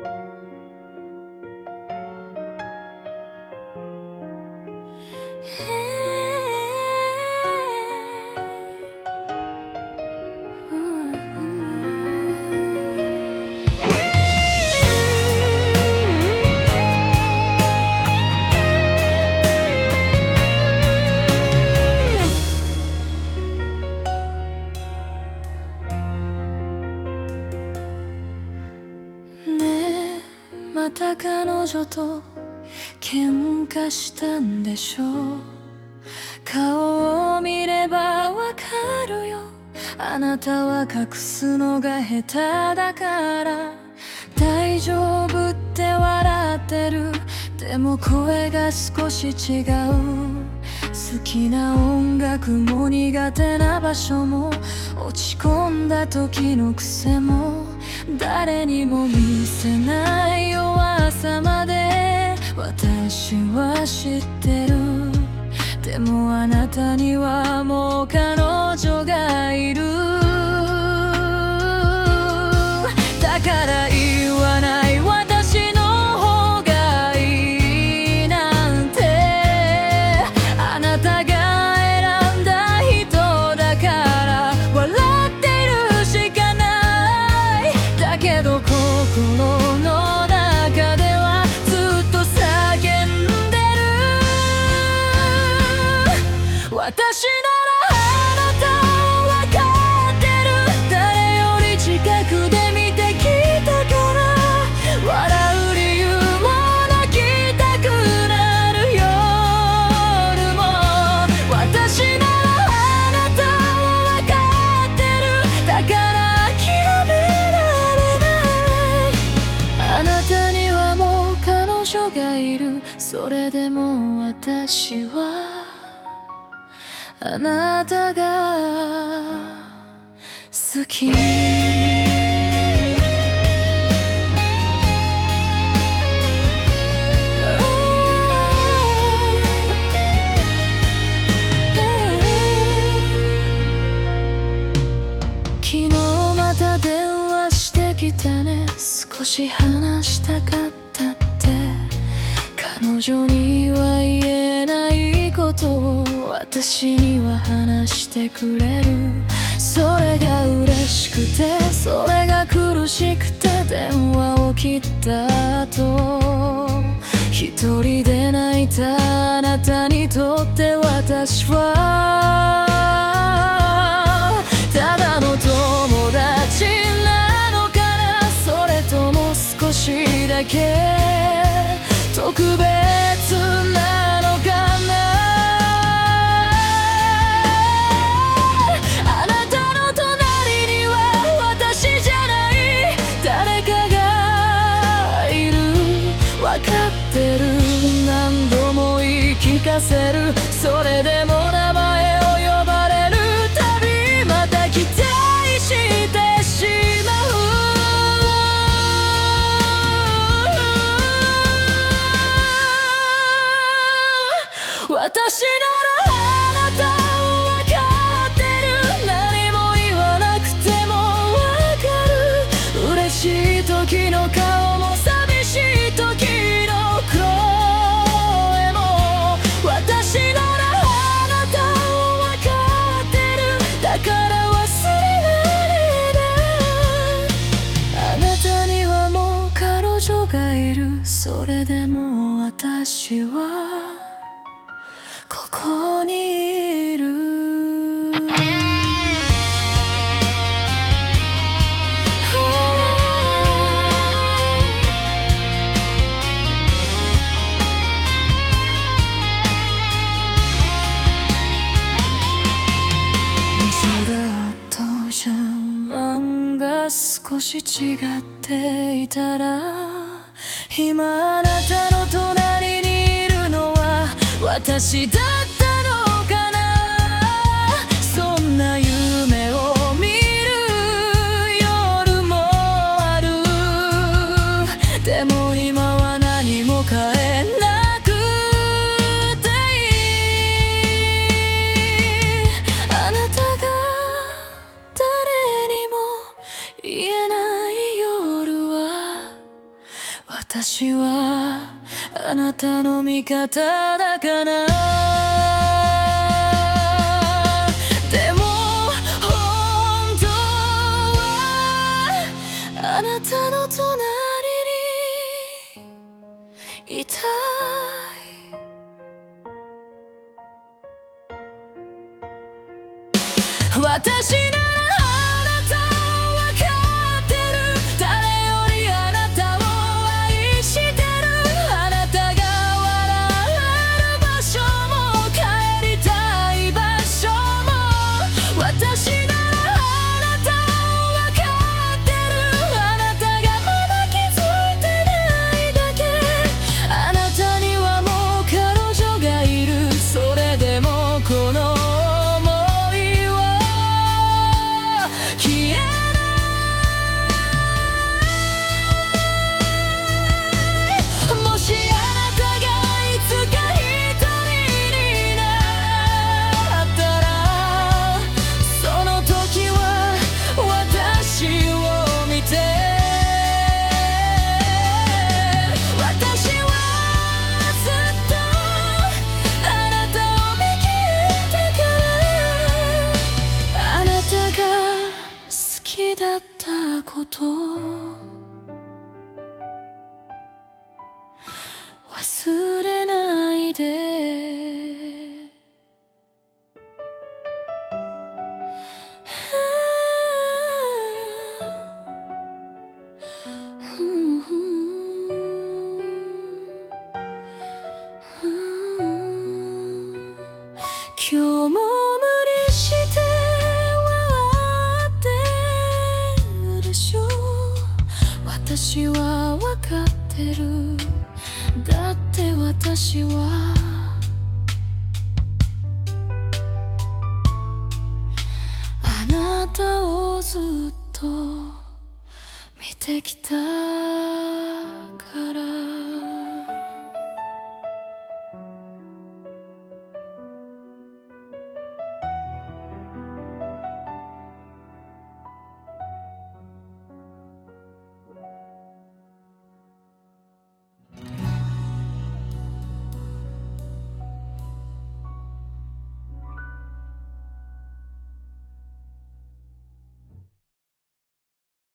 また彼女と喧嘩したんでしょう。顔を見ればわかるよ。あなたは隠すのが下手だから大丈夫って笑ってる。でも声が少し違う。好きな音楽も苦手な場所も落ち込んだ時の癖も誰にも見せない弱さまで私は知ってる。でもあなたにはもう彼女がいる。だから言わない私の方がいいなんて。あなたが選んだ人だから笑っているしかない。だけど心の中ではずっと叫んでる。私ならあなたを分かってる。誰より近くで見てきたから笑う理由も泣きたくなる夜も。私ならあなたを分かってる。だから諦められない。あなたにはもう彼女がいる。それでも私はあなたが好き。昨日また電話してきたね。少し話したかったって。彼女には言えないことを私には話してくれる。それが嬉しくてそれが苦しくて電話を切った後一人で泣いたあなたにとって私はただの友達なのかな。それとも少しだけ特別なのかな。あなたの隣には私じゃない誰かがいる。わかってる。何度も言い聞かせる。それでも名前を呼ばれるたびまた期待してしまう。私ならあなたを分かってる。何も言わなくても分かる。嬉しい時の顔も寂しい時の声も。私ならあなたを分かってる。だから忘れられない。あなたにはもう彼女がいる。それでも私はここにいる。空と邪魔が少し違っていたら今あなたの隣にいるのは私だったのかな。そんな夢を見る夜もある。でも今は何も変えなくていい。あなたが誰にも言えない夜は私はあなたの味方だからでも本当はあなたの隣にいたい私ならだったこと忘れないで今日も無理して私は分かってるだって私はあなたをずっと見てきたから